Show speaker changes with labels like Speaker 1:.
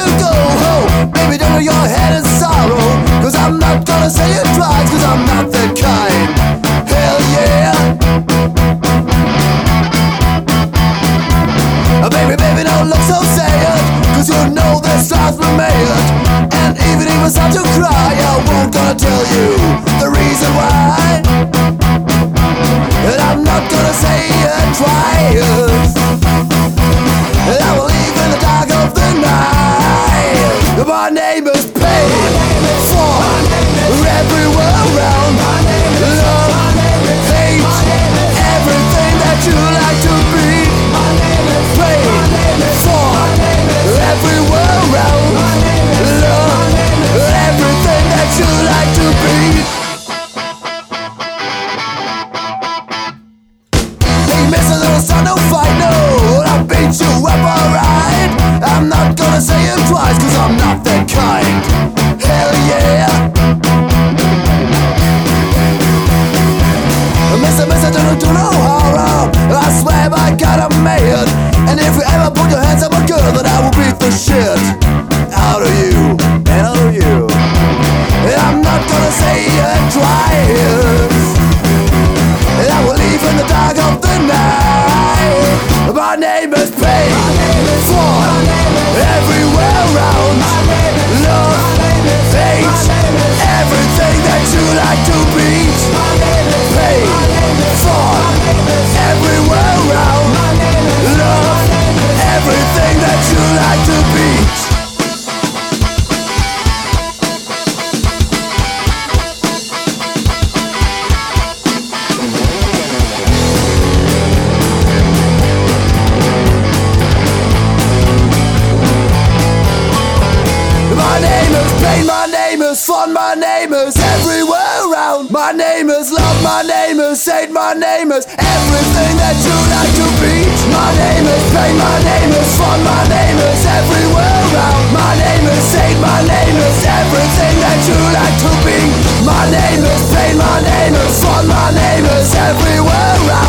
Speaker 1: go home. Baby, don't lay your head in sorrow, cause I'm not gonna say it twice, cause I'm not that kind. Hell yeah. Baby, don't look so sad, cause you know that stars were made. And even if I start to cry, I won't gonna tell you the reason why. And I'm not gonna say it twice. And I will leave in the dark of the night. My name is pain for everywhere around. Love, hate, everything that you like to be. Pain for everywhere around. Love, everything that you like to be. Hey, Mr. Little Son, don't fight, no, I'll beat you up alright. I'm not gonna say it twice, cause I'm not that kind. Hell yeah. Mr. Do no horror, I swear by God I'm mad. And if you ever put your hands up a girl, then I will beat the shit out of you, and out of you. And I'm not gonna say it twice. And I will leave in the dark of the night. My name is pain for everywhere around. Love, hate, everything that you like to beat. Pain for everywhere around. Love, everything that you like to beat. My name is pain, my name is fun, my name is everywhere around. My name is love, my name is hate, my name is everything that you like to beat. My name is pain, my name is fun, my name is everywhere around. My name is hate, my name is everything that you like to be. My name is pain, my name is fun, my name is everywhere around.